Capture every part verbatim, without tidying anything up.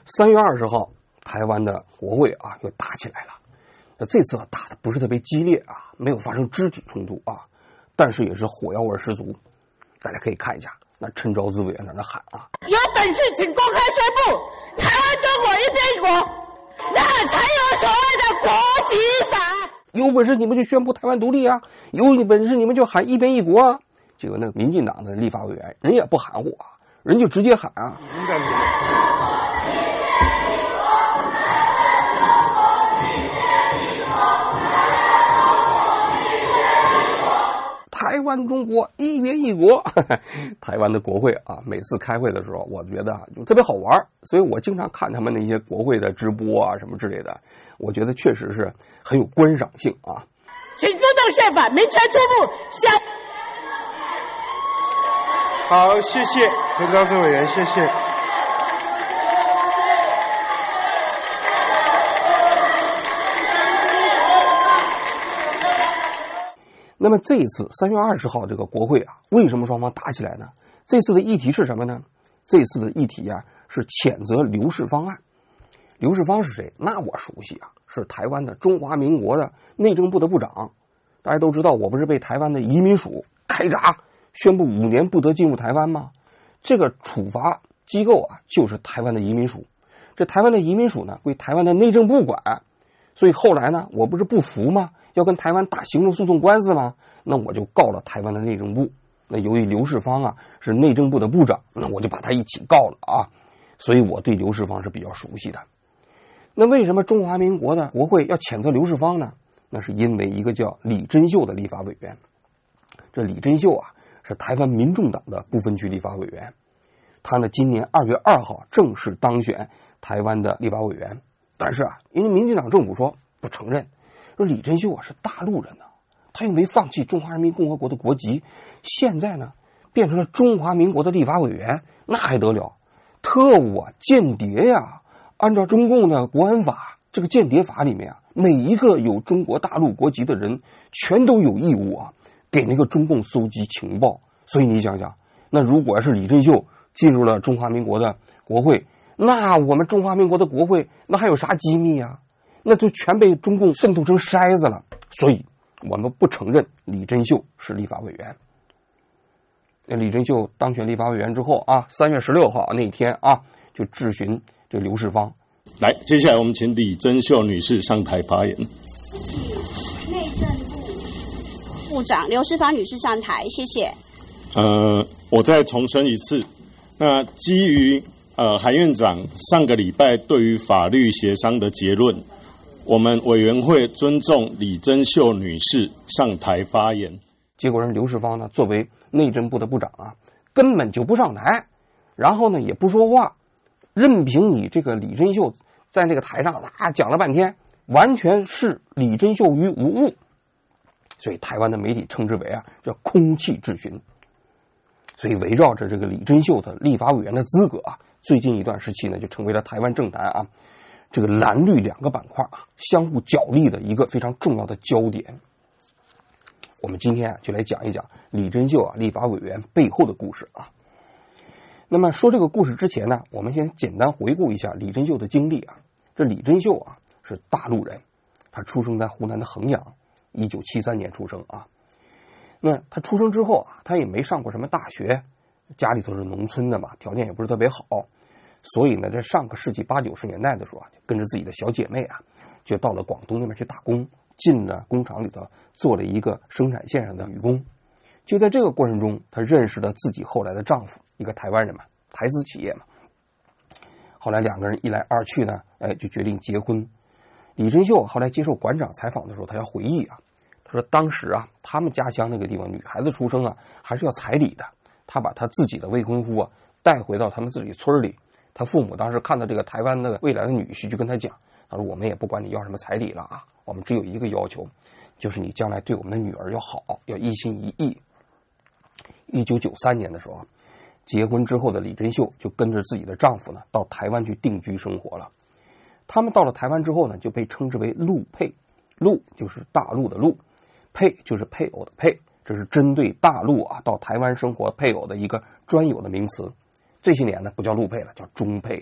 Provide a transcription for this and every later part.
三月二十号，台湾的国会啊又打起来了。那这次打的不是特别激烈啊，没有发生肢体冲突啊，但是也是火药味十足。大家可以看一下，那陈昭姿委员在那喊啊：“ 有本事请公开宣布，台湾中国一边一国，那才有所谓的国籍法。 有本事你们就宣布台湾独立啊，有本事你们就喊一边一国啊。”结果那民进党的立法委员人也不含糊啊，人就直接喊啊。已经暂停台湾中国一边一国。台湾的国会啊，每次开会的时候，我觉得就特别好玩，所以我经常看他们那些国会的直播啊什么之类的，我觉得确实是很有观赏性啊。 请尊重宪法，民权出步。下好，谢谢陈昭姿委员，谢谢。 那么这一次三月二十号这个国会啊，为什么双方打起来呢？这次的议题是什么呢？这次的议题啊是谴责刘世芳案。刘世芳是谁？那我熟悉啊，是台湾的中华民国的内政部的部长。大家都知道，我不是被台湾的移民署开闸，宣布五年不得进入台湾吗？这个处罚机构啊，就是台湾的移民署。这台湾的移民署呢，归台湾的内政部管。所以后来呢，我不是不服吗？要跟台湾打行政诉讼官司吗？那我就告了台湾的内政部。那由于刘世芳啊是内政部的部长，那我就把他一起告了啊。所以我对刘世芳是比较熟悉的。那为什么中华民国的国会要谴责刘世芳呢？那是因为一个叫李珍秀的立法委员。这李珍秀啊是台湾民众党的不分区立法委员，他呢今年二月二号正式当选台湾的立法委员。但是啊，因为民进党政府说不承认，说李珍秀啊是大陆人呢、啊，他又没放弃中华人民共和国的国籍，现在呢变成了中华民国的立法委员，那还得了？特务啊，间谍呀！按照中共的国安法，这个间谍法里面啊，每一个有中国大陆国籍的人，全都有义务啊，给那个中共搜集情报。所以你想想，那如果是李珍秀进入了中华民国的国会，那我们中华民国的国会那还有啥机密啊？那就全被中共渗透成筛子了。所以我们不承认李珍秀是立法委员。那李珍秀当选立法委员之后啊，三月十六号那天啊，就质询这个刘世芳。 来，接下来我们请李珍秀女士上台发言。 是内政部部长刘世芳女士上台，谢谢。 呃，我再重申一次，那基于呃韩院长上个礼拜对于法律协商的结论，我们委员会尊重李珍秀女士上台发言。 结果人刘世芳呢，作为内政部的部长啊，根本就不上台，然后呢也不说话，任凭你这个李珍秀在那个台上啊讲了半天，完全视李珍秀于无物。所以台湾的媒体称之为啊叫空气质询。所以围绕着这个李珍秀的立法委员的资格啊，最近一段时期呢，就成为了台湾政坛啊这个蓝绿两个板块啊相互角力的一个非常重要的焦点。我们今天啊就来讲一讲李珍秀啊立法委员背后的故事啊。那么说这个故事之前呢，我们先简单回顾一下李珍秀的经历啊。这李珍秀啊是大陆人，他出生在湖南的衡阳，一九七三年出生啊。那他出生之后啊，他也没上过什么大学，家里头是农村的嘛，条件也不是特别好，所以呢，在上个世纪八九十年代的时候啊，跟着自己的小姐妹啊，就到了广东那边去打工，进了工厂里头做了一个生产线上的女工。就在这个过程中，她认识了自己后来的丈夫，一个台湾人嘛，台资企业嘛。后来两个人一来二去呢，哎，就决定结婚。李珍秀后来接受馆长采访的时候，他要回忆啊，他说当时啊，他们家乡那个地方女孩子出生啊，还是要彩礼的。他把他自己的未婚夫啊带回到他们自己村里，他父母当时看到这个台湾的未来的女婿，就跟他讲，他说我们也不管你要什么彩礼了啊，我们只有一个要求，就是你将来对我们的女儿要好，要一心一意。一九九三年的时候，结婚之后的李珍秀就跟着自己的丈夫呢到台湾去定居生活了。他们到了台湾之后呢，就被称之为陆配，陆就是大陆的陆，配就是配偶的配，这是针对大陆啊到台湾生活配偶的一个专有的名词。这些年呢不叫陆配了，叫中配。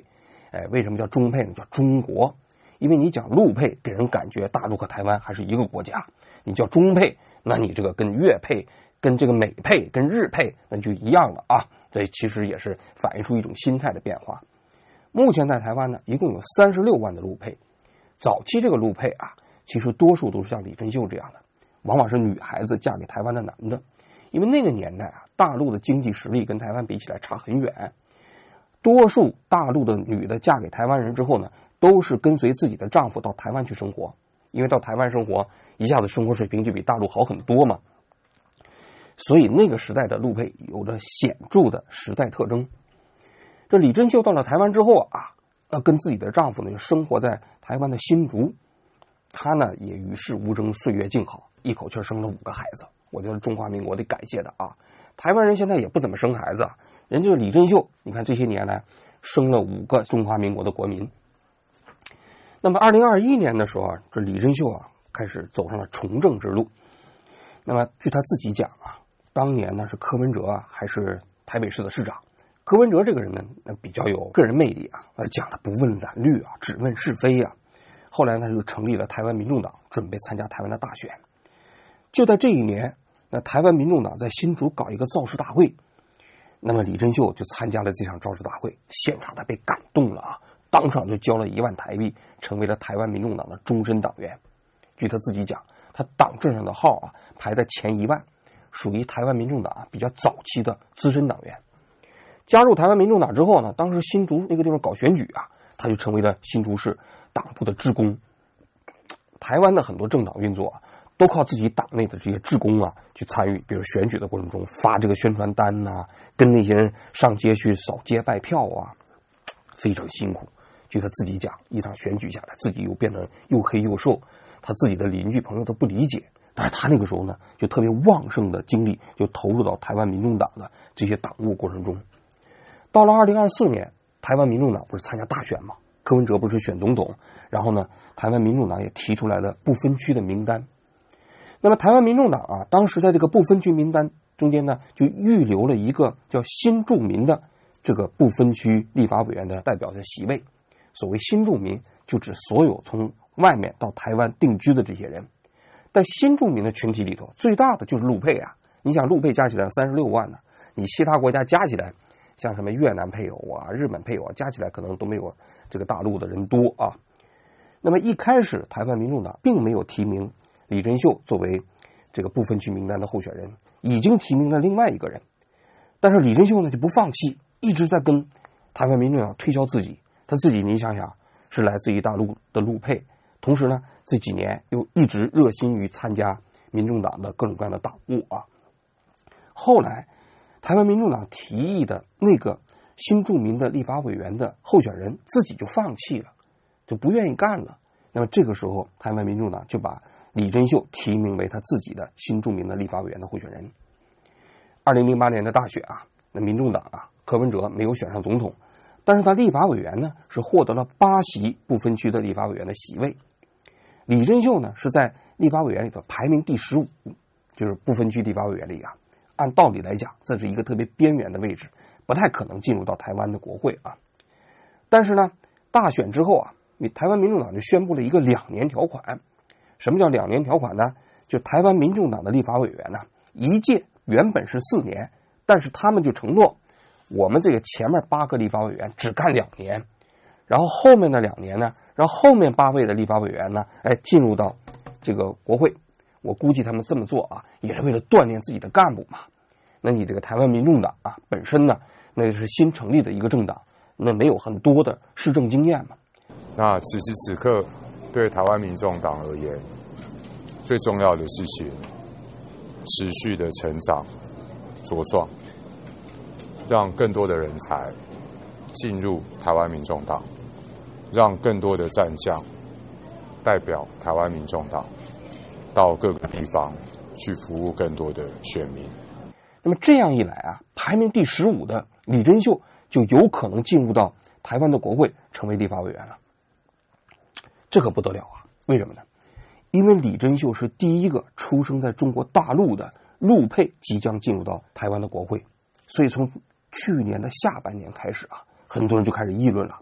哎，为什么叫中配呢？叫中国，因为你讲陆配，给人感觉大陆和台湾还是一个国家；你叫中配，那你这个跟粤配、跟这个美配、跟日配，那就一样了啊。这其实也是反映出一种心态的变化。目前在台湾呢，一共有三十六万的陆配。早期这个陆配啊，其实多数都是像李珍秀这样的，往往是女孩子嫁给台湾的男的。因为那个年代啊，大陆的经济实力跟台湾比起来差很远，多数大陆的女的嫁给台湾人之后呢，都是跟随自己的丈夫到台湾去生活，因为到台湾生活，一下子生活水平就比大陆好很多嘛。所以那个时代的陆配有着显著的时代特征。这李珍秀到了台湾之后啊，那跟自己的丈夫呢就生活在台湾的新竹，她呢也与世无争，岁月静好，一口气生了五个孩子。我觉得中华民国得感谢的啊，台湾人现在也不怎么生孩子，人家李珍秀，你看这些年来生了五个中华民国的国民。那么二零二一年的时候啊，这李珍秀啊开始走上了从政之路。那么据他自己讲啊，当年呢是柯文哲啊还是台北市的市长。柯文哲这个人呢，比较有个人魅力啊，讲的不问蓝绿啊，只问是非啊。后来呢，就成立了台湾民众党，准备参加台湾的大选。就在这一年，那台湾民众党在新竹搞一个造势大会，那么李珍秀就参加了这场造势大会，现场他被感动了啊，当场就交了一万台币，成为了台湾民众党的终身党员。据他自己讲，他党证上的号啊排在前一万，属于台湾民众党啊比较早期的资深党员。加入台湾民众党之后呢，当时新竹那个地方搞选举啊，他就成为了新竹市党部的志工。台湾的很多政党运作啊，都靠自己党内的这些志工啊去参与，比如选举的过程中发这个宣传单呐、啊，跟那些人上街去扫街拜票啊，非常辛苦。据他自己讲，一场选举下来，自己又变得又黑又瘦，他自己的邻居朋友都不理解。但是他那个时候呢，就特别旺盛的精力就投入到台湾民众党的这些党务过程中。到了二零二四年，台湾民众党不是参加大选吗？柯文哲不是选总统，然后呢，台湾民众党也提出来了不分区的名单。那么台湾民众党啊，当时在这个不分区名单中间呢，就预留了一个叫新住民的这个不分区立法委员的代表的席位。所谓新住民，就指所有从外面到台湾定居的这些人。但新住民的群体里头，最大的就是陆配啊。你想陆配加起来三十六万呢，你其他国家加起来，像什么越南配偶啊、日本配偶啊，加起来可能都没有这个大陆的人多啊。那么一开始台湾民众党并没有提名李珍秀作为这个不分区名单的候选人，已经提名了另外一个人。但是李珍秀呢就不放弃，一直在跟台湾民众党推销自己。他自己你想想，是来自于大陆的陆配，同时呢这几年又一直热心于参加民众党的各种各样的党务啊。后来台湾民众党提议的那个新住民的立法委员的候选人自己就放弃了，就不愿意干了。那么这个时候台湾民众党就把李珍秀提名为他自己的新住民的立法委员的候选人。二零零八年的大选啊，那民众党啊柯文哲没有选上总统，但是他立法委员呢是获得了八席不分区的立法委员的席位。李珍秀呢是在立法委员里头排名第十五，就是不分区立法委员里啊，按道理来讲这是一个特别边缘的位置，不太可能进入到台湾的国会啊。但是呢大选之后啊，台湾民众党就宣布了一个两年条款。什么叫两年条款呢？就台湾民众党的立法委员呢，一届原本是四年，但是他们就承诺，我们这个前面八个立法委员只干两年，然后后面的两年呢，让后面八位的立法委员呢，哎，进入到这个国会。我估计他们这么做啊，也是为了锻炼自己的干部嘛。那你这个台湾民众党啊，本身呢，那是新成立的一个政党，那没有很多的市政经验嘛。 那此时此刻，对台湾民众党而言，最重要的事情，持续的成长、茁壮，让更多的人才进入台湾民众党，让更多的战将代表台湾民众党到各个地方去服务更多的选民。 那么这样一来啊，排名第十五的李珍秀就有可能进入到台湾的国会，成为立法委员了。这可不得了啊！为什么呢？因为李珍秀是第一个出生在中国大陆的陆配即将进入到台湾的国会，所以从去年的下半年开始啊，很多人就开始议论了，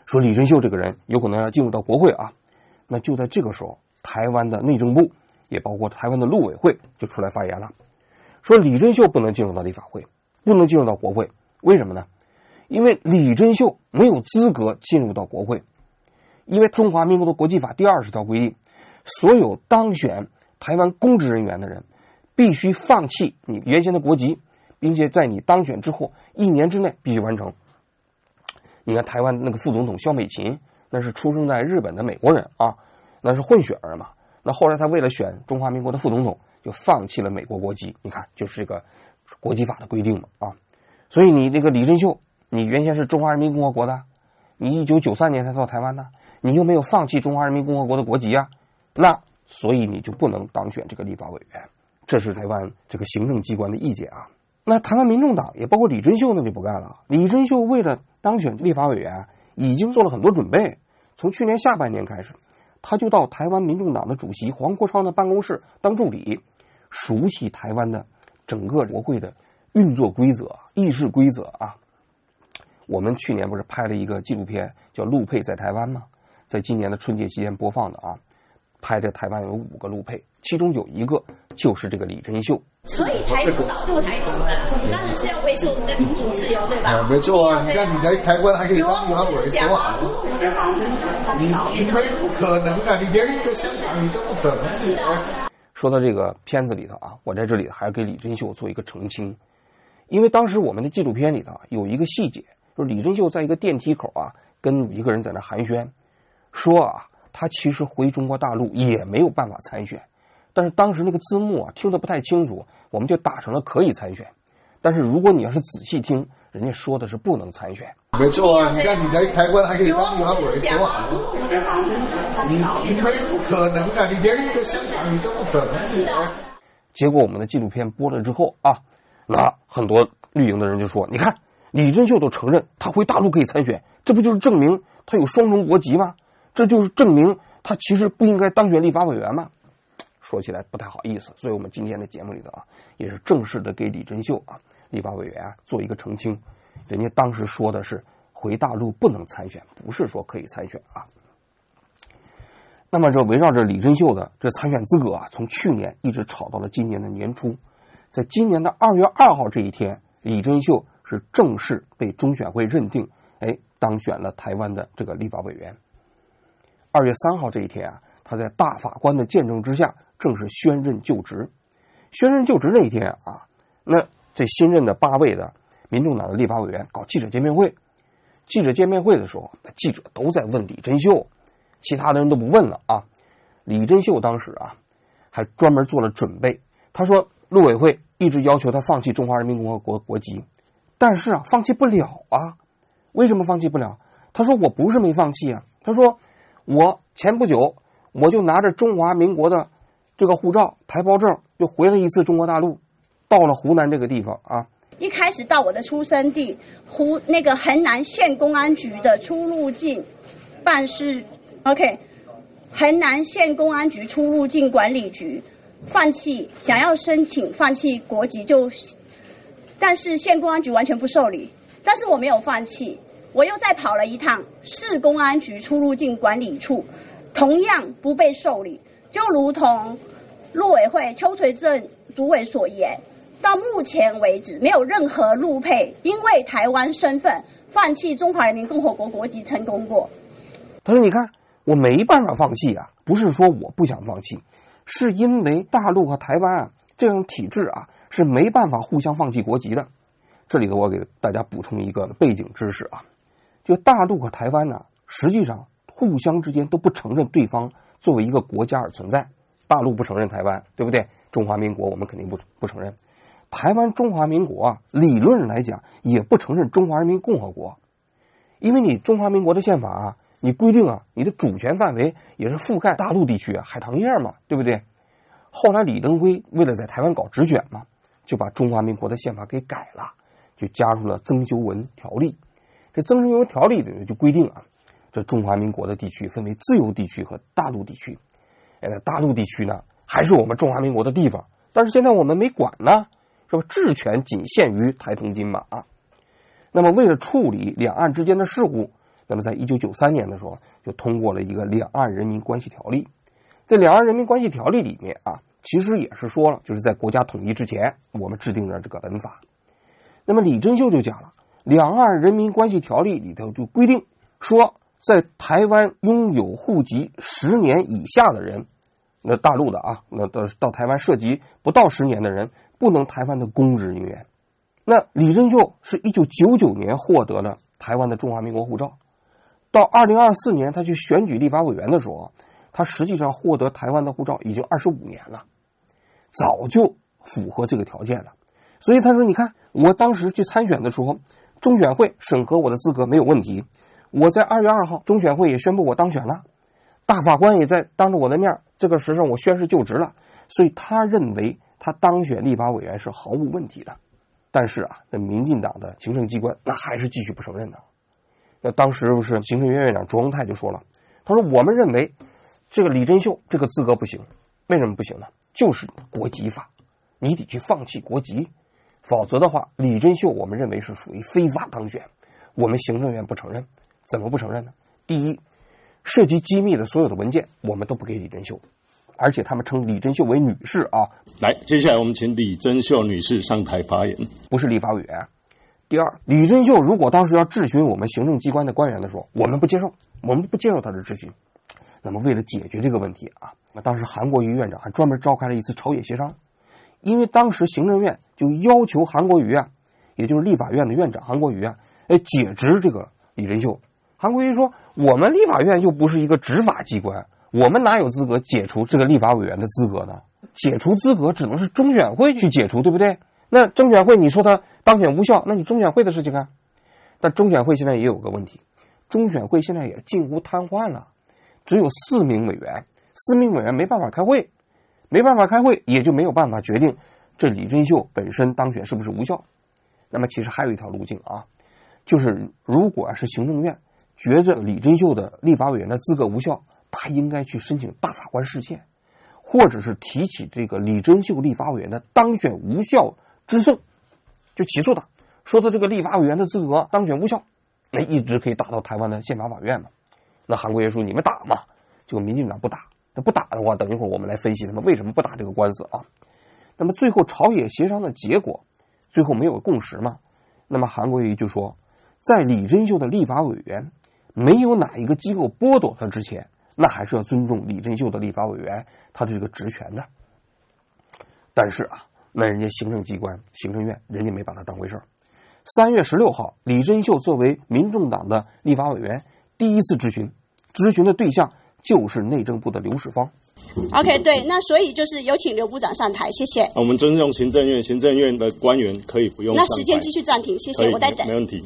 说李珍秀这个人有可能要进入到国会啊。那就在这个时候，台湾的内政部也包括台湾的陆委会就出来发言了，说李珍秀不能进入到立法会，不能进入到国会。为什么呢？因为李珍秀没有资格进入到国会，因为中华民国的国际法第二十条规定，所有当选台湾公职人员的人必须放弃你原先的国籍，并且在你当选之后一年之内必须完成。你看台湾那个副总统萧美琴，那是出生在日本的美国人啊，那是混血儿嘛。那后来他为了选中华民国的副总统，就放弃了美国国籍。你看，就是这个国际法的规定嘛啊。所以你这个李珍秀，你原先是中华人民共和国的，你一九九三年才到台湾的，你又没有放弃中华人民共和国的国籍啊，那所以你就不能当选这个立法委员。这是台湾这个行政机关的意见啊。那台湾民众党也包括李珍秀那就不干了。李珍秀为了当选立法委员，已经做了很多准备。从去年下半年开始，他就到台湾民众党的主席黄国昌的办公室当助理，熟悉台湾的整个国会的运作规则、议事规则啊。我们去年不是拍了一个纪录片叫《陆配在台湾》吗？在今年的春节期间播放的啊。拍的台湾有五个陆配，其中有一个就是这个李珍秀。 所以台独早就台独了，我们当然是要维持我们的民主自由，对吧？ 啊、没错啊，你看你在台湾还可以当立法委员，多好！你你没不可能啊，你连一个香港你都不可能是。 说到这个片子里头啊，我在这里还要给李珍秀做一个澄清，因为当时我们的纪录片里头有一个细节，就是李珍秀在一个电梯口啊，跟一个人在那寒暄，说啊。他其实回中国大陆也没有办法参选，但是当时那个字幕啊听得不太清楚，我们就打成了可以参选。但是如果你要是仔细听，人家说的是不能参选。 没错啊，你看你在台湾还可以当立法委员，多好！你你没不可能啊，你连一个香港你都不可能是。 结果我们的纪录片播了之后啊，那很多绿营的人就说：“你看，李珍秀都承认他回大陆可以参选，这不就是证明他有双重国籍吗？这就是证明他其实不应该当选立法委员嘛。”说起来不太好意思，所以我们今天的节目里头啊，也是正式的给李珍秀啊立法委员啊做一个澄清。人家当时说的是回大陆不能参选，不是说可以参选啊。那么这围绕着李珍秀的这参选资格啊，从去年一直吵到了今年的年初，在今年的二月二号这一天，李珍秀是正式被中选会认定，哎，当选了台湾的这个立法委员。二月三号这一天啊，他在大法官的见证之下，正式宣任就职。宣任就职那一天啊，那这新任的八位的民众党的立法委员搞记者见面会。记者见面会的时候，记者都在问李珍秀，其他的人都不问了啊。李珍秀当时啊，还专门做了准备。他说，陆委会一直要求他放弃中华人民共和国国籍，但是啊，放弃不了啊。为什么放弃不了？他说，我不是没放弃啊。他说，我前不久我就拿着中华民国的这个护照台胞证，就回了一次中国大陆，到了湖南这个地方啊。 一开始到我的出生地湖那个衡南县公安局的出入境办事 ，OK， 衡南县公安局出入境管理局放弃想要申请放弃国籍就，但是县公安局完全不受理，但是我没有放弃，我又再跑了一趟市公安局出入境管理处，同样不被受理，就如同陆委会邱垂正主委所言。到目前为止，没有任何陆配因为台湾身份放弃中华人民共和国国籍成功过。 他说：“你看，我没办法放弃啊，不是说我不想放弃，是因为大陆和台湾啊这种体制啊是没办法互相放弃国籍的。”这里头我给大家补充一个背景知识啊，就大陆和台湾呢，实际上互相之间都不承认对方作为一个国家而存在。大陆不承认台湾，对不对？中华民国我们肯定不不承认。台湾中华民国啊，理论上来讲也不承认中华人民共和国，因为你中华民国的宪法啊，你规定啊，你的主权范围也是覆盖大陆地区啊，海棠叶嘛，对不对？后来李登辉为了在台湾搞直选嘛，就把中华民国的宪法给改了，就加入了增修文条例。这增修文条例里就规定啊，这中华民国的地区分为自由地区和大陆地区。哎，大陆地区呢，还是我们中华民国的地方，但是现在我们没管呢。是吧？治权仅限于台澎金马。那么为了处理两岸之间的事务， 那么在一九九三年的时候，就通过了一个两岸人民关系条例。这两岸人民关系条例里面啊，其实也是说了，就是在国家统一之前，我们制定了这个本法。那么李珍秀就讲了，两岸人民关系条例里头就规定说，在台湾拥有户籍十年以下的人，那大陆的啊，那到到台湾涉及不到十年的人，不能台湾的公职人员。那李珍秀是一九九九年获得了台湾的中华民国护照，到二零二四年他去选举立法委员的时候，他实际上获得台湾的护照已经二十五年了，早就符合这个条件了。所以他说，你看我当时去参选的时候，中选会审核我的资格没有问题，我在二月二号中选会也宣布我当选了，大法官也在当着我的面这个时候我宣誓就职了，所以他认为他当选立法委员是毫无问题的。但是啊，那民进党的行政机关那还是继续不承认的。那当时不是行政院院长卓荣泰就说了，他说我们认为这个李珍秀这个资格不行，为什么不行呢？就是国籍法，你得去放弃国籍，否则的话，李珍秀我们认为是属于非法当选，我们行政院不承认。怎么不承认呢？第一，涉及机密的所有的文件我们都不给李珍秀，而且他们称李珍秀为女士啊。 来，接下来我们请李珍秀女士上台发言。 不是立法委员。第二，李珍秀如果当时要质询我们行政机关的官员的时候，我们不接受，我们不接受他的质询。那么为了解决这个问题啊，那当时韩国瑜院长还专门召开了一次朝野协商，因为当时行政院就要求韩国瑜啊，也就是立法院的院长韩国瑜啊，哎解职这个李珍秀。韩国瑜说，我们立法院又不是一个执法机关，我们哪有资格解除这个立法委员的资格呢？解除资格只能是中选会去解除，对不对？那中选会你说他当选无效，那你中选会的事情啊。但中选会现在也有个问题，中选会现在也近乎瘫痪了，只有四名委员，四名委员没办法开会，没办法开会，也就没有办法决定这李珍秀本身当选是不是无效。那么其实还有一条路径啊，就是如果是行政院觉着李珍秀的立法委员的资格无效，他应该去申请大法官释宪，或者是提起这个李珍秀立法委员的当选无效之诉，就起诉他，说他这个立法委员的资格当选无效，那一直可以打到台湾的宪法法院嘛。那韩国瑜说你们打嘛，结果民进党不打，那不打的话，等一会儿我们来分析他们为什么不打这个官司啊。那么最后朝野协商的结果，最后没有共识嘛。那么韩国瑜就说，在李珍秀的立法委员没有哪一个机构剥夺他之前，那还是要尊重李珍秀的立法委员他的这个职权的。但是啊，那人家行政机关行政院人家没把他当回事儿。三月十六号，李珍秀作为民众党的立法委员第一次质询，质询的对象就是内政部的刘世芳。 OK， 对，那所以就是有请刘部长上台，谢谢。 我们尊重行政院，行政院的官员可以不用上台。 那时间继续暂停，谢谢，我在等。 没问题。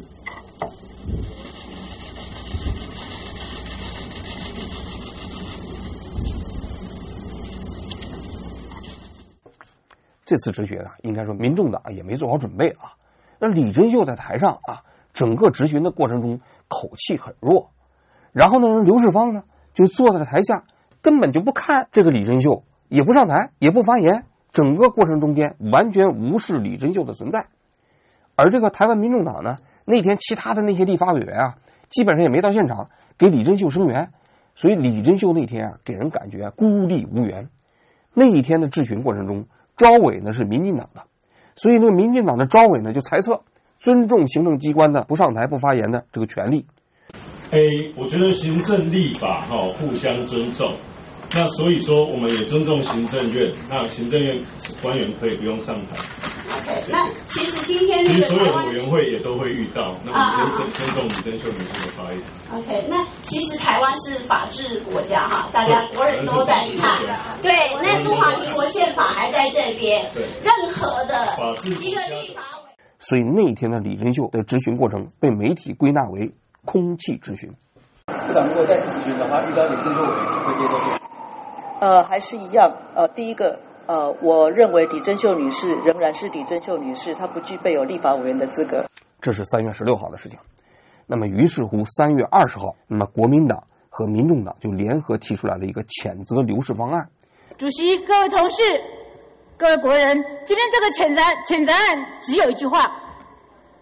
这次质询啊，应该说民众党也没做好准备啊。那李珍秀在台上啊，整个质询的过程中口气很弱，然后呢，刘世芳呢就坐在台下，根本就不看这个李珍秀，也不上台，也不发言，整个过程中间完全无视李珍秀的存在。而这个台湾民众党呢，那天其他的那些立法委员啊，基本上也没到现场给李珍秀声援，所以李珍秀那天啊，给人感觉啊孤立无援。那一天的质询过程中，召委呢是民进党的，所以那个民进党的召委呢就猜测尊重行政机关的不上台不发言的这个权利。 哎，我觉得行政立法哈、哦、互相尊重，那所以说我们也尊重行政院，那行政院官员可以不用上台。 OK， 那其实今天其那个实所有的委员会也都会遇到，那我们先尊重李珍秀女士的发言。 OK， 那其实台湾是法治国家哈，大家国人都在看。对，那中华民国宪法还在这边。 对， 任何的一个立法委。 所以那一天的李珍秀的质询过程被媒体归纳为空气质询。 部长如果再次质询的话，遇到李珍秀委员会接受吗？ 呃，还是一样。呃，第一个。呃，我认为李珍秀女士仍然是李珍秀女士，她不具备有立法委员的资格。 这是三月十六号的事情。那么于是乎三月二十号，那么国民党和民众党就联合提出来了一个谴责刘氏方案。 主席、各位同事、各位国人，今天这个谴责谴责案只有一句话：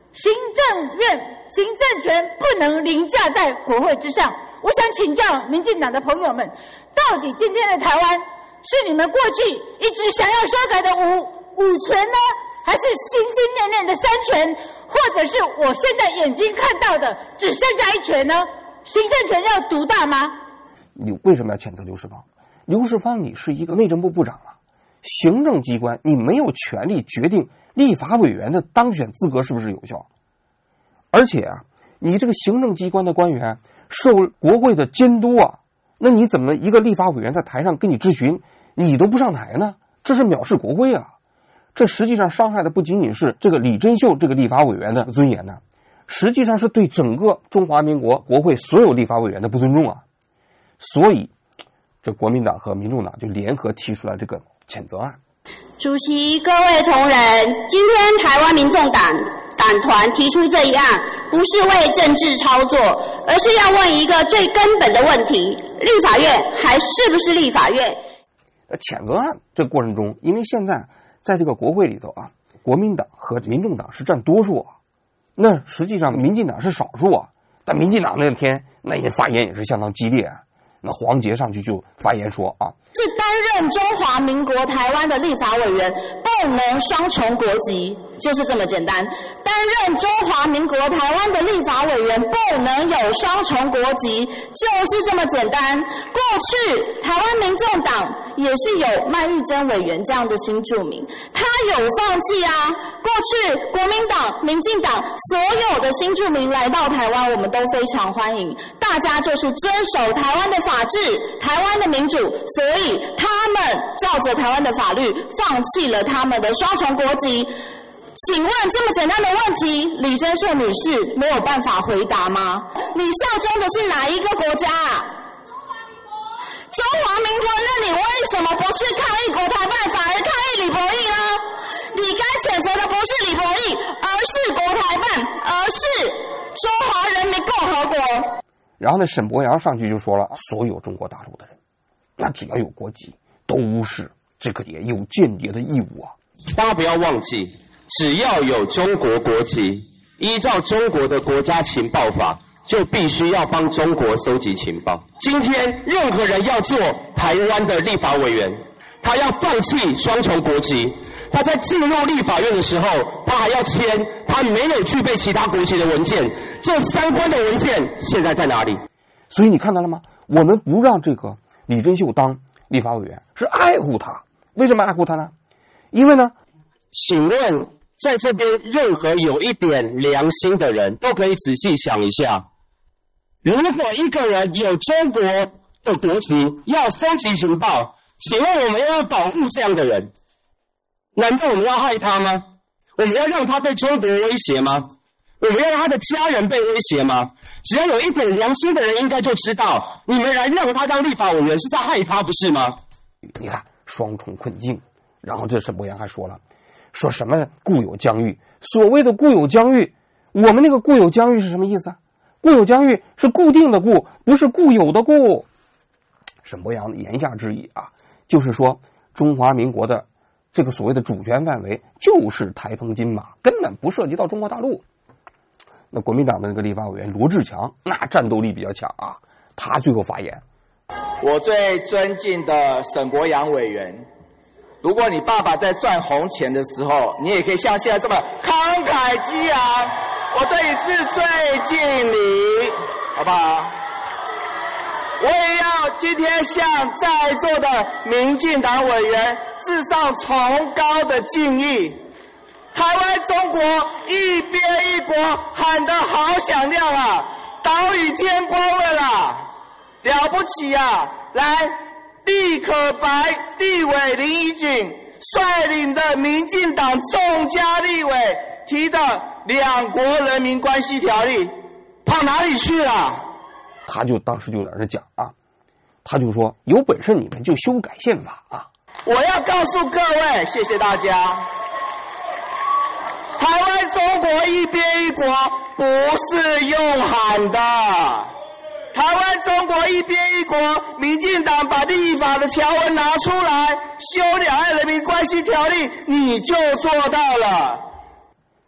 行政院行政权不能凌驾在国会之上。我想请教民进党的朋友们，到底今天的台湾是你们过去一直想要修改的五五权呢，还是心心念念的三权，或者是我现在眼睛看到的只剩下一权呢？行政权要独大吗？ 你为什么要谴责刘世芳？刘世芳，你是一个内政部部长啊，行政机关你没有权利决定立法委员的当选资格是不是有效，而且啊，你这个行政机关的官员受国会的监督啊，那你怎么一个立法委员在台上跟你质询，你都不上台呢？这是藐视国会啊！这实际上伤害的不仅仅是这个李珍秀这个立法委员的尊严呢，实际上是对整个中华民国国会所有立法委员的不尊重啊！所以，这国民党和民众党就联合提出了这个谴责案。 主席、各位同仁，今天台湾民众党党团提出这一案，不是为政治操作，而是要问一个最根本的问题：立法院还是不是立法院？ 谴责案这个过程中，因为现在在这个国会里头啊，国民党和民众党是占多数啊，那实际上民进党是少数啊。但民进党那天那人发言也是相当激烈啊。那黄捷上去就发言说啊， 是担任中华民国台湾的立法委员不能双重国籍，就是这么简单。担任中华民国台湾的立法委员不能有双重国籍，就是这么简单。过去台湾民众党也是有麦玉珍委员这样的新住民，他有放弃啊。过去国民党、民进党所有的新住民来到台湾，我们都非常欢迎，大家就是遵守台湾的法治、台湾的民主，所以他们照着台湾的法律放弃了他们的双重国籍。请问这么简单的问题，李珍秀女士没有办法回答吗？你效忠的是哪一个国家啊？中华民国，那你为什么不是抗议国台办，反而抗议李博义呢？你该谴责的不是李博义，而是国台办，而是中华人民共和国。 然后呢，沈伯洋上去就说了，所有中国大陆的人，那只要有国籍，都是这个也有间谍的义务啊。 大家不要忘记，只要有中国国籍，依照中国的国家情报法，就必须要帮中国搜集情报。今天任何人要做台湾的立法委员，他要放弃双重国籍，他在进入立法院的时候，他还要签他没有具备其他国籍的文件。这相关的文件现在在哪里？ 所以你看到了吗？我们不让这个李珍秀当立法委员，是爱护他。为什么爱护他呢？因为呢， 请问在这边任何有一点良心的人都可以仔细想一下，如果一个人有中国的国籍，要收集情报，请问我们要保护这样的人，难道我们要害他吗？我们要让他被中国威胁吗？我们要让他的家人被威胁吗？只要有一点良心的人应该就知道，你们来让他当立法委员是在害他，不是吗？ 你看双重困境。然后这沈伯洋还说了，说什么固有疆域，所谓的固有疆域，我们那个固有疆域是什么意思啊？固有疆域是固定的固，不是固有的固。沈伯洋言下之意啊，就是说中华民国的这个所谓的主权范围就是台风金马，根本不涉及到中国大陆。那国民党的那个立法委员罗志强，那战斗力比较强啊，他最后发言， 我最尊敬的沈伯洋委员，如果你爸爸在赚红钱的时候，你也可以像现在这么慷慨激昂，我对你是最敬礼，好不好？我也要今天向在座的民进党委员致上崇高的敬意。台湾中国一边一国喊得好响亮啊，岛屿天光了啦，了不起啊！来，立可白立委林怡景率领的民进党众家立委提的两国人民关系条例跑哪里去了？ 他就当时就在那讲啊，他就说有本事你们就修改宪法啊！ 我要告诉各位，谢谢大家，台湾中国一边一国不是用喊的。台湾中国一边一国，民进党把立法的条文拿出来修两岸人民关系条例，你就做到了。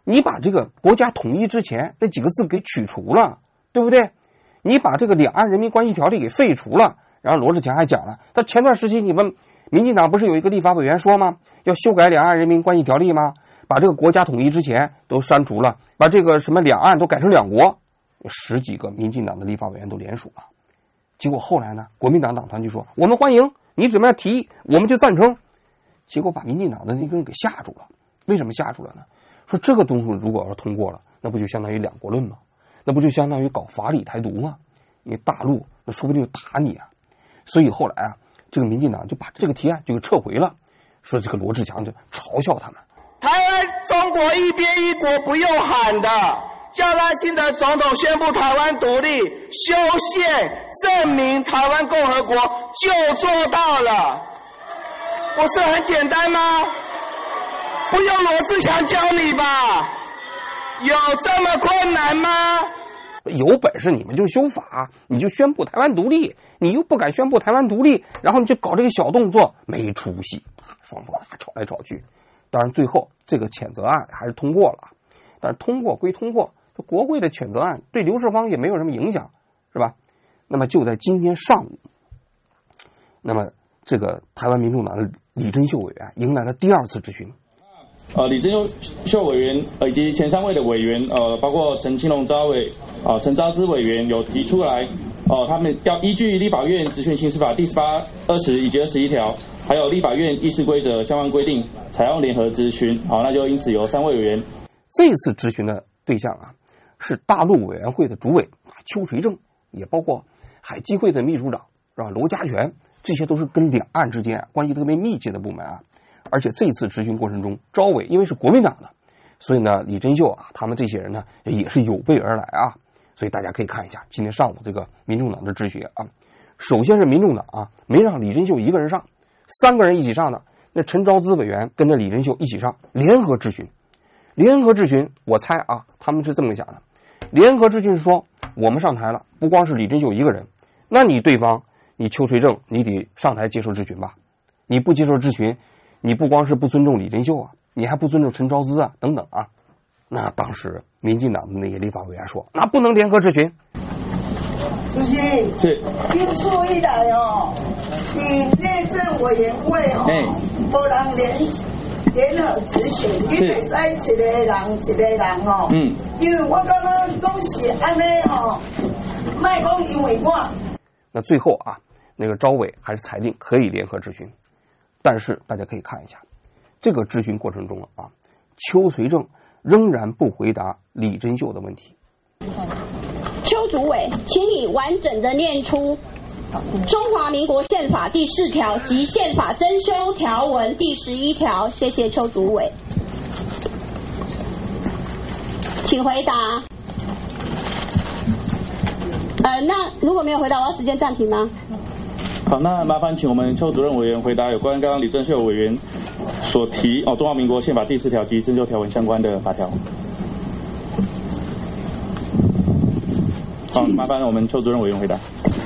你把这个国家统一之前那几个字给取除了，对不对？你把这个两岸人民关系条例给废除了。然后罗志强还讲了，他前段时期你们民进党不是有一个立法委员说吗？要修改两岸人民关系条例吗？把这个国家统一之前都删除了，把这个什么两岸都改成两国。十几个民进党的立法委员都联署了。结果后来呢，国民党党团就说我们欢迎你怎么样提议，我们就赞成。结果把民进党的那个人给吓住了。为什么吓住了呢？说这个东西如果要通过了，那不就相当于两国论吗？那不就相当于搞法理台独吗？因为大陆那说不定就打你啊。所以后来啊，这个民进党就把这个提案就给撤回了，说这个罗志强就嘲笑他们。 台湾中国一边一国不用喊的，叫赖清德总统宣布台湾独立、修宪、证明台湾共和国就做到了，不是很简单吗？不用罗志强教你吧？有这么困难吗？ 有本事你们就修法，你就宣布台湾独立，你又不敢宣布台湾独立，然后你就搞这个小动作，没出息。双方吵来吵去，当然最后这个谴责案还是通过了，但是通过归通过，国会的谴责案对刘世芳也没有什么影响，是吧？那么就在今天上午，那么这个台湾民众党的李贞秀委员迎来了第二次质询。 呃，李贞秀委员呃以及前三位的委员，呃，包括陈清龙召委、啊、呃、陈昭之委员有提出来，呃，他们要依据立法院质询刑事法第十八、二十以及二十一条，还有立法院议事规则相关规定，采用联合质询。好，那就因此由三位委员。 这次质询的对象啊，是大陆委员会的主委邱垂正，也包括海基会的秘书长是吧？罗家全，这些都是跟两岸之间、啊、关系特别密切的部门啊。而且这次质询过程中，召委因为是国民党的，所以呢，李贞秀啊，他们这些人呢也是有备而来啊。所以大家可以看一下今天上午这个民众党的质询啊。首先是民众党啊，没让李贞秀一个人上，三个人一起上的。那陈昭资委员跟着李贞秀一起上，联合质询。联合质询，我猜啊，他们是这么想的：联合质询是说，我们上台了，不光是李贞秀一个人，那你对方，你邱垂正，你得上台接受质询吧？你不接受质询，你不光是不尊重李贞秀啊，你还不尊重陈昭资啊，等等啊。那当时民进党的那些立法委员说，那不能联合质询。 主席，是听说以来哦，以内政委员会哦，无人联联合质询，你袂使一个人一个人哦。嗯。因为我感觉拢是安尼哦，卖讲因为我。 那最后啊，那个召委还是裁定可以联合质询。但是大家可以看一下，这个质询过程中啊，邱垂正仍然不回答李贞秀的问题。 邱主委，请你完整的念出中华民国宪法第四条及宪法增修条文第十一条。谢谢邱主委，请回答。呃，那如果没有回答，我要时间暂停吗？ 好，那麻烦请我们邱主任委员回答有关刚刚李贞秀委员所提哦中华民国宪法第四条及增修条文相关的法条。好，麻烦我们邱主任委员回答。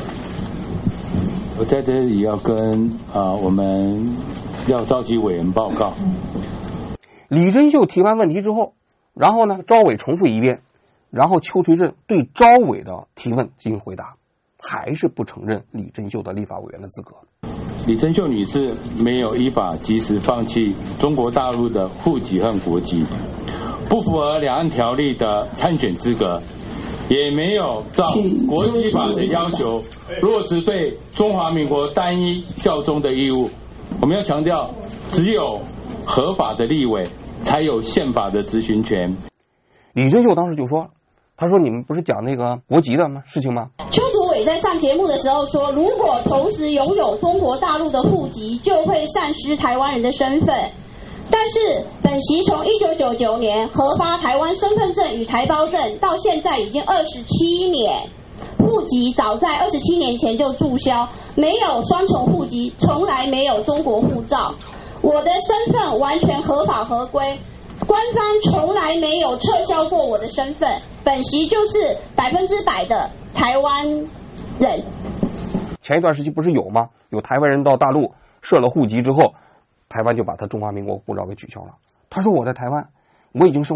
我在这里要跟啊、呃、我们要召集委员报告。 李贞秀提完问题之后，然后呢，召委重复一遍，然后邱垂正对召委的提问进行回答。还是不承认李贞秀的立法委员的资格。 李贞秀女士没有依法及时放弃中国大陆的户籍和国籍，不符合两岸条例的参选资格，也没有照国际法的要求落实对中华民国单一效忠的义务。我们要强调，只有合法的立委才有宪法的质询权。 李贞秀当时就说，他说你们不是讲那个国籍的吗事情吗？ 邱主委在上节目的时候说，如果同时拥有中国大陆的户籍，就会丧失台湾人的身份。但是本席从一九九九年核发台湾身份证与台胞证到现在已经二十七年，户籍早在二十七年前就注销，没有双重户籍，从来没有中国护照，我的身份完全合法合规。官方从来没有撤销过我的身份，本席就是百分之百的台湾人。 前一段时期不是有吗？有台湾人到大陆设了户籍之后，台湾就把他中华民国护照给取消了。他说我在台湾，我已经生活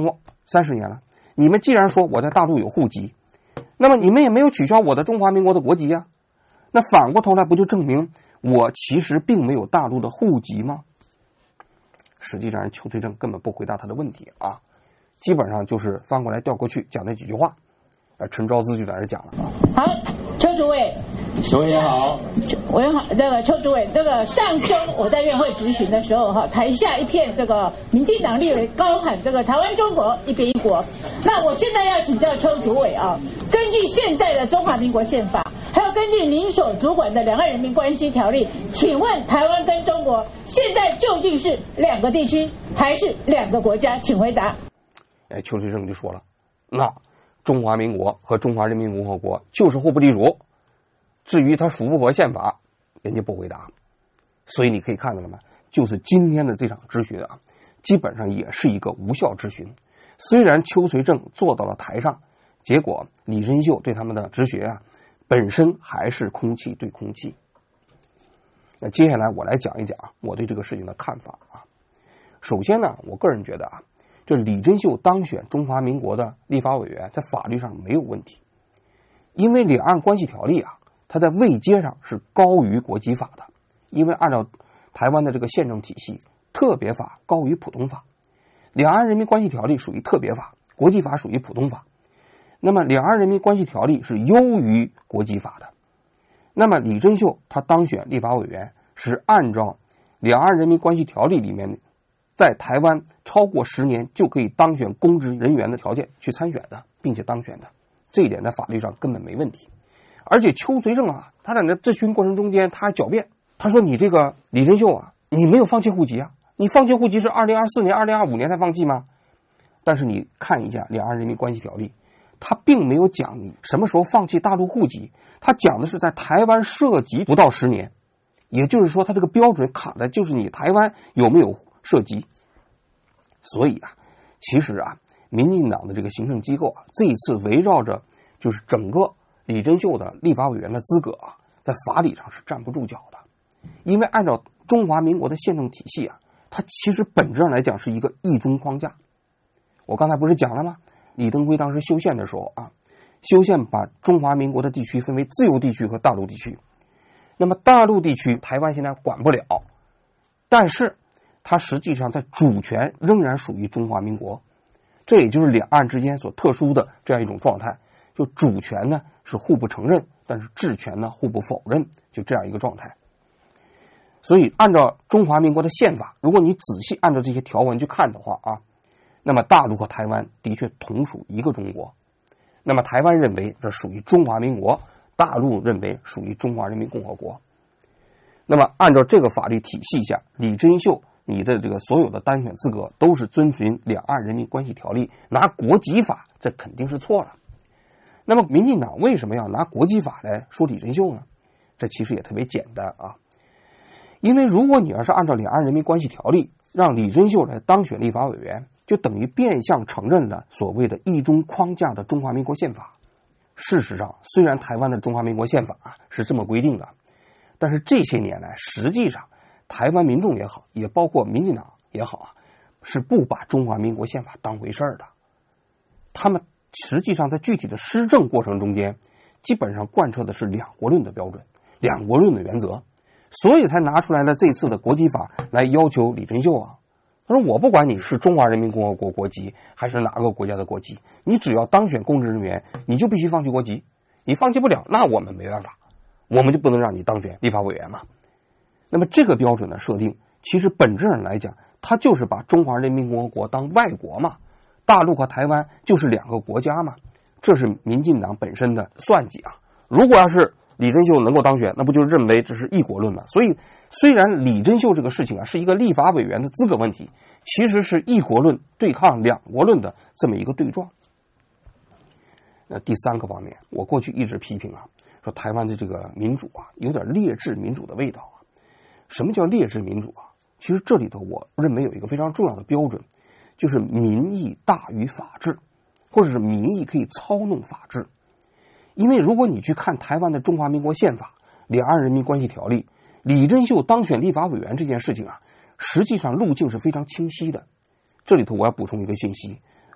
三十年了。你们既然说我在大陆有户籍，那么你们也没有取消我的中华民国的国籍呀、啊。那反过头来不就证明我其实并没有大陆的户籍吗？实际上邱垂正根本不回答他的问题啊，基本上就是翻过来调过去讲那几句话。而陈昭姿就在这讲了。 好，邱主委。 主委好， 委员好，那个邱主委，那个上周我在院会质询的时候，哈，台下一片这个民进党立委高喊这个台湾中国一边一国。那我现在要请教邱主委啊，根据现在的中华民国宪法，还有根据您所主管的两岸人民关系条例，请问台湾跟中国现在究竟是两个地区还是两个国家？请回答。 哎，邱垂正就说了，那中华民国和中华人民共和国就是互不隶属。至于他符不符合宪法，人家不回答。所以你可以看到了吗？就是今天的这场质询啊，基本上也是一个无效质询。虽然邱垂正坐到了台上，结果李珍秀对他们的质询啊，本身还是空气对空气。那接下来我来讲一讲我对这个事情的看法啊。首先呢，我个人觉得啊，这李珍秀当选中华民国的立法委员，在法律上没有问题，因为两岸关系条例啊，它在位阶上是高于国籍法的，因为按照台湾的这个宪政体系，特别法高于普通法，两岸人民关系条例属于特别法，国际法属于普通法。那么两岸人民关系条例是优于国际法的。那么李珍秀他当选立法委员是按照两岸人民关系条例里面在台湾超过十年就可以当选公职人员的条件去参选的，并且当选的，这一点在法律上根本没问题。而且邱垂正啊，他在那质询过程中间，他还狡辩，他说你这个李珍秀啊，你没有放弃户籍啊，你放弃户籍是二零二四年、二零二五年才放弃吗？但是你看一下两岸人民关系条例，他并没有讲你什么时候放弃大陆户籍，他讲的是在台湾涉及不到十年，也就是说他这个标准卡的就是你台湾有没有涉及。所以啊，其实啊，民进党的这个行政机构啊，这一次围绕着就是整个李珍秀的立法委员的资格啊，在法理上是站不住脚的。因为按照中华民国的宪政体系啊，它其实本质上来讲是一个一中框架。我刚才不是讲了吗？李登辉当时修宪的时候啊，修宪把中华民国的地区分为自由地区和大陆地区。那么大陆地区台湾现在管不了，但是它实际上在主权仍然属于中华民国，这也就是两岸之间所特殊的这样一种状态。就主权呢是互不承认，但是治权呢互不否认，就这样一个状态。所以按照中华民国的宪法，如果你仔细按照这些条文去看的话啊，那么大陆和台湾的确同属一个中国。那么台湾认为这属于中华民国，大陆认为属于中华人民共和国。那么按照这个法律体系下，李珍秀你的这个所有的单选资格都是遵循两岸人民关系条例，拿国籍法这肯定是错了。那么民进党为什么要拿国际法来说李珍秀呢？这其实也特别简单啊，因为如果你要是按照两岸人民关系条例让李珍秀来当选立法委员，就等于变相承认了所谓的一中框架的中华民国宪法。事实上，虽然台湾的中华民国宪法是这么规定的，但是这些年来实际上台湾民众也好，也包括民进党也好啊，是不把中华民国宪法当回事儿的。他们实际上在具体的施政过程中间，基本上贯彻的是两国论的标准，两国论的原则，所以才拿出来了这次的国籍法来要求李珍秀啊。他说我不管你是中华人民共和国国籍还是哪个国家的国籍，你只要当选公职人员，你就必须放弃国籍，你放弃不了，那我们没办法，我们就不能让你当选立法委员嘛。那么这个标准的设定，其实本质上来讲，它就是把中华人民共和国当外国嘛，大陆和台湾就是两个国家嘛，这是民进党本身的算计啊。如果要是李珍秀能够当选，那不就认为这是一国论吗？所以虽然李珍秀这个事情啊是一个立法委员的资格问题，其实是一国论对抗两国论的这么一个对撞。那第三个方面，我过去一直批评啊，说台湾的这个民主啊有点劣质民主的味道啊。什么叫劣质民主啊？其实这里头我认为有一个非常重要的标准，就是民意大于法治，或者是民意可以操弄法治。因为如果你去看台湾的中华民国宪法、两岸人民关系条例，李珍秀当选立法委员这件事情啊，实际上路径是非常清晰的。这里头我要补充一个信息，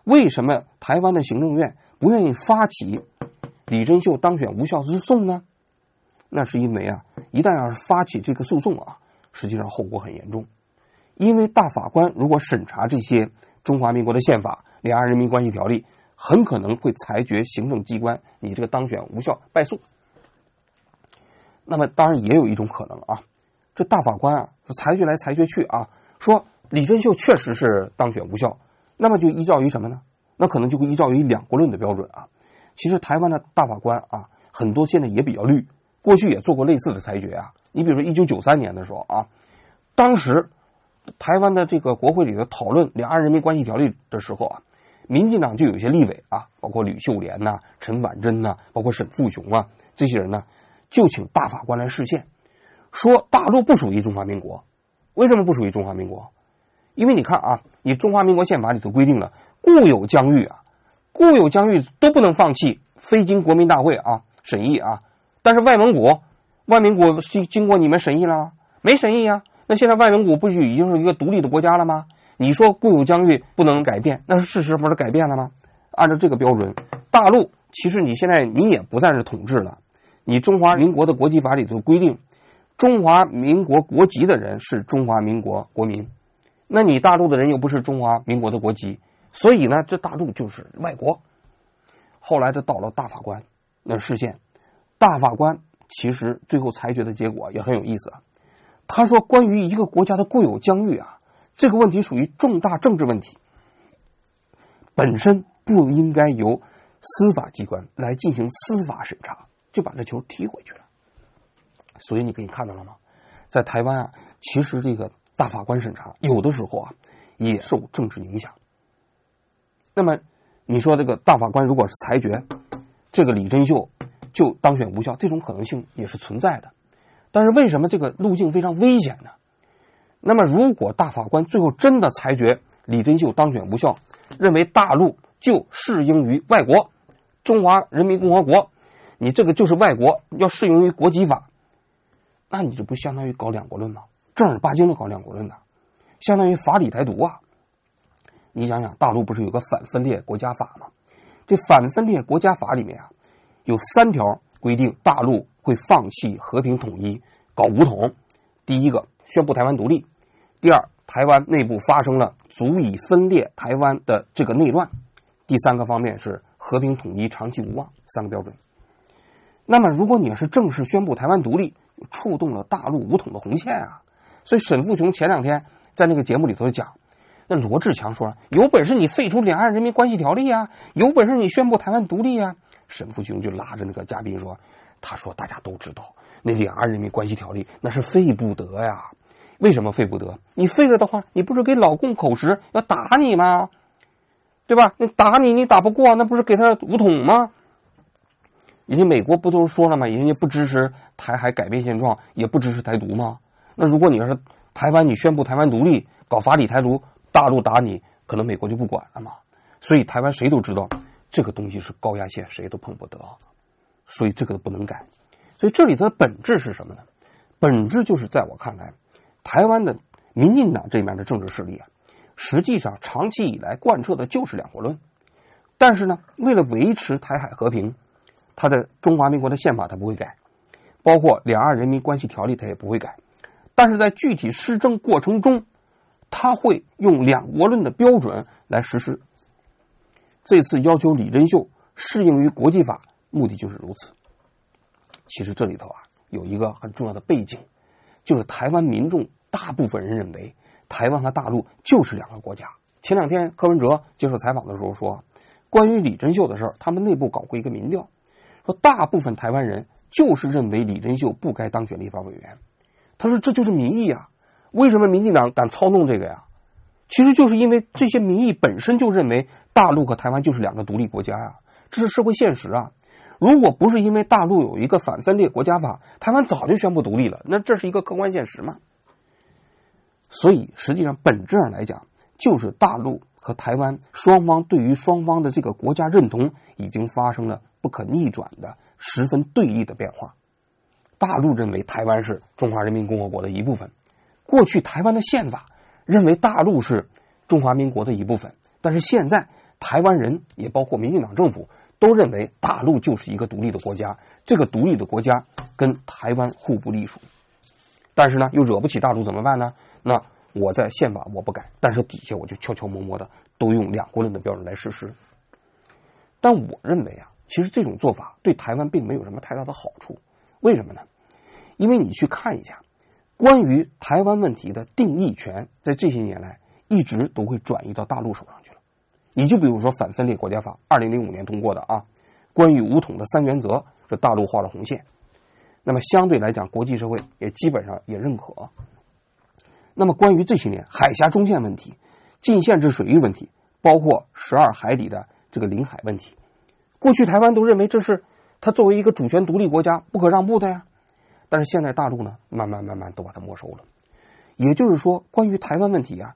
为什么台湾的行政院不愿意发起李珍秀当选无效之诉呢？那是因为啊，一旦要是发起这个诉讼啊，实际上后果很严重。因为大法官如果审查这些中华民国的宪法、两岸人民关系条例，很可能会裁决行政机关你这个当选无效败诉。那么当然也有一种可能啊，这大法官啊裁决来裁决去啊，说李珍秀确实是当选无效，那么就依照于什么呢？那可能就会依照于两国论的标准啊。其实台湾的大法官啊，很多现在也比较绿，过去也做过类似的裁决啊。你比如说一九九三年的时候啊，当时台湾的这个国会里头讨论两岸人民关系条例的时候啊，民进党就有一些立委啊，包括吕秀莲呐、啊、陈婉珍呐、啊，包括沈富雄啊，这些人呢，就请大法官来释宪，说大陆不属于中华民国。为什么不属于中华民国？因为你看啊，你中华民国宪法里头规定了，固有疆域啊，固有疆域都不能放弃，非经国民大会啊审议啊。但是外蒙古，外蒙古经经过你们审议了吗？没审议啊。那现在外蒙古不就已经是一个独立的国家了吗？你说固有疆域不能改变，那是事实不是改变了吗？按照这个标准，大陆其实你现在你也不再是统治了。你中华民国的国籍法里头规定，中华民国国籍的人是中华民国国民，那你大陆的人又不是中华民国的国籍，所以呢，这大陆就是外国。后来这到了大法官那释宪，大法官其实最后裁决的结果也很有意思啊。他说，关于一个国家的固有疆域啊，这个问题属于重大政治问题，本身不应该由司法机关来进行司法审查，就把这球踢回去了。所以你可以看到了吗？在台湾啊，其实这个大法官审查有的时候啊也受政治影响。那么你说这个大法官如果是裁决这个李珍秀就当选无效，这种可能性也是存在的。但是为什么这个路径非常危险呢？那么如果大法官最后真的裁决李珍秀当选无效，认为大陆就适应于外国，中华人民共和国，你这个就是外国，要适应于国籍法，那你这不相当于搞两国论吗？正儿八经的搞两国论的，相当于法理台独啊！你想想，大陆不是有个反分裂国家法吗？这反分裂国家法里面啊，有三条规定大陆会放弃和平统一，搞武统。第一个，宣布台湾独立；第二，台湾内部发生了足以分裂台湾的这个内乱；第三个方面是和平统一长期无望，三个标准。那么如果你要是正式宣布台湾独立，触动了大陆武统的红线啊！所以沈富雄前两天在那个节目里头讲，那罗志强说，有本事你废除两岸人民关系条例啊，有本事你宣布台湾独立啊。沈富雄就拉着那个嘉宾说，他说大家都知道那两岸人民关系条例那是废不得呀。为什么废不得？你废了的话，你不是给老共口实要打你吗？对吧？你打你你打不过，那不是给他武统吗？人家美国不都说了吗？人家不支持台海改变现状，也不支持台独吗？那如果你要是台湾你宣布台湾独立，搞法理台独，大陆打你，可能美国就不管了嘛。所以台湾谁都知道这个东西是高压线，谁都碰不得，所以这个不能改。所以这里的本质是什么呢？本质就是在我看来，台湾的民进党这边的政治势力啊，实际上长期以来贯彻的就是两国论。但是呢，为了维持台海和平，他的中华民国的宪法他不会改，包括两岸人民关系条例他也不会改。但是在具体施政过程中，他会用两国论的标准来实施。这次要求李珍秀适应于国际法，目的就是如此。其实这里头啊有一个很重要的背景，就是台湾民众大部分人认为台湾和大陆就是两个国家。前两天柯文哲接受采访的时候说，关于李珍秀的事儿，他们内部搞过一个民调，说大部分台湾人就是认为李珍秀不该当选立法委员。他说这就是民意啊，为什么民进党敢操弄这个呀？其实就是因为这些民意本身就认为大陆和台湾就是两个独立国家呀，这是社会现实啊。如果不是因为大陆有一个反分裂国家法，台湾早就宣布独立了，那这是一个客观现实嘛。所以实际上本质上来讲，就是大陆和台湾双方对于双方的这个国家认同已经发生了不可逆转的十分对立的变化。大陆认为台湾是中华人民共和国的一部分，过去台湾的宪法认为大陆是中华民国的一部分，但是现在台湾人也包括民进党政府都认为大陆就是一个独立的国家，这个独立的国家跟台湾互不隶属。但是呢，又惹不起大陆怎么办呢？那我在宪法我不改，但是底下我就悄悄摸摸的都用两国论的标准来实施。但我认为啊，其实这种做法对台湾并没有什么太大的好处。为什么呢？因为你去看一下，关于台湾问题的定义权，在这些年来一直都会转移到大陆手上去了。你就比如说反分裂国家法，二零零五年通过的啊，关于武统的三原则，这大陆画了红线。那么相对来讲，国际社会也基本上也认可。那么关于这些年海峡中线问题、禁限制水域问题，包括十二海里的这个领海问题，过去台湾都认为这是它作为一个主权独立国家不可让步的呀。但是现在大陆呢，慢慢慢慢都把它没收了。也就是说，关于台湾问题啊，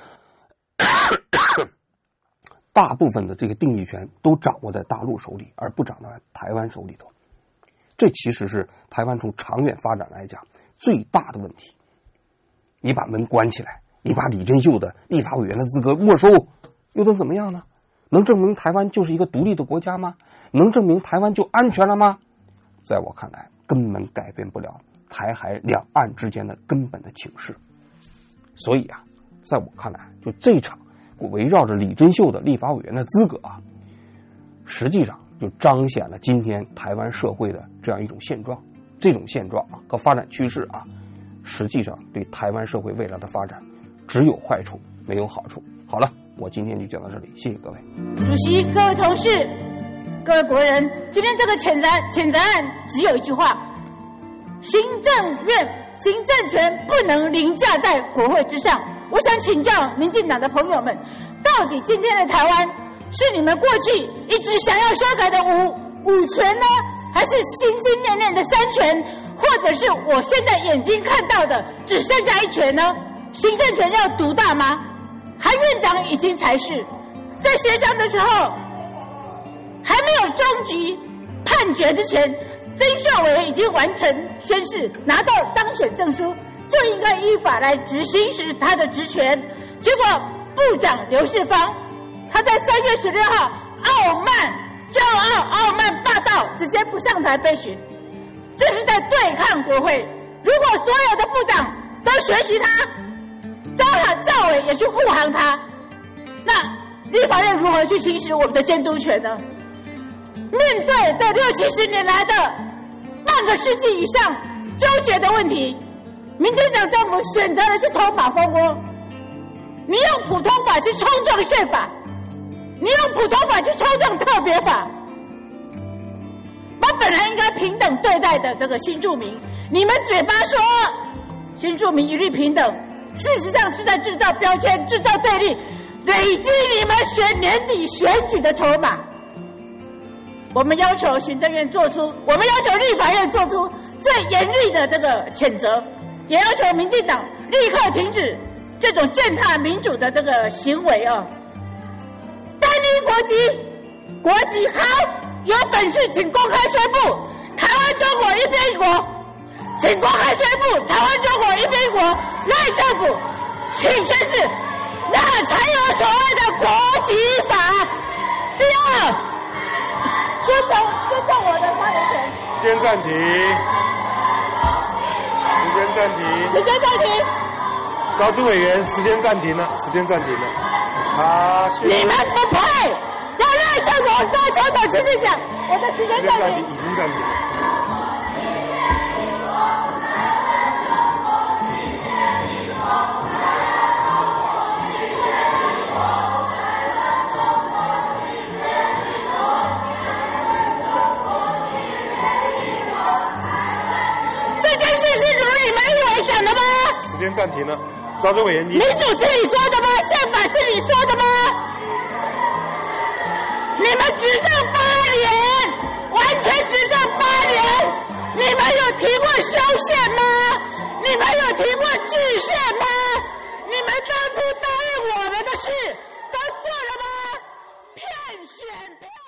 大部分的这个定义权都掌握在大陆手里，而不掌握在台湾手里头。这其实是台湾从长远发展来讲最大的问题。你把门关起来，你把李珍秀的立法委员的资格没收，又能怎么样呢？能证明台湾就是一个独立的国家吗？能证明台湾就安全了吗？在我看来，根本改变不了台海两岸之间的根本的情势。所以啊，在我看来，就这场围绕着李珍秀的立法委员的资格啊，实际上就彰显了今天台湾社会的这样一种现状。这种现状啊和发展趋势啊，实际上对台湾社会未来的发展只有坏处没有好处。好了，我今天就讲到这里，谢谢各位。 主席、各位同事、各位国人，今天这个谴责谴责案只有一句话：行政院行政权不能凌驾在国会之上。我想请教民进党的朋友们，到底今天的台湾是你们过去一直想要修改的五五权呢，还是心心念念的三权，或者是我现在眼睛看到的只剩下一权呢？行政权要独大吗？韩院长已经裁示，在协商的时候还没有终局判决之前，曾孝伟已经完成宣誓，拿到当选证书，就应该依法来执行使他的职权。结果部长刘世芳，他在三月十六号傲慢、骄傲、傲慢、霸道，直接不上台备询，这是在对抗国会。如果所有的部长都学习他，赵喊赵伟也去护航他，那立法院如何去行使我们的监督权呢？面对这六七十年来的半个世纪以上纠结的问题，民进党政府选择的是头马蜂窝。你用普通法去冲撞宪法，你用普通法去冲撞特别法，把本来应该平等对待的这个新住民，你们嘴巴说新住民一律平等，事实上是在制造标签、制造对立，累积你们选年底选举的筹码。我们要求行政院做出，我们要求立法院做出最严厉的这个谴责，也要求民进党立刻停止这种践踏民主的这个行为啊！单一国籍，国籍好，有本事请公开宣布台湾中国一边一国，请公开宣布台湾中国一边一国，赖政府请宣誓，那才有所谓的国籍法。第二，尊重尊重我的发言权。 时间暂停。时间暂停。 时间暂停。 高主委员，时间暂停了，时间暂停了。好，谢谢。 你们不配，要让政府再头头持续讲，我的时间暂停。 已经暂停了。 这件事是如你们以为讲的吗？ 时间暂停了。招生委员，你民主是你说的吗？宪法是你说的吗？你们执政八年，完全执政八年，你们有提过修宪吗？你们有提过制宪吗？你们当初答应我们的事都做了吗？骗选票。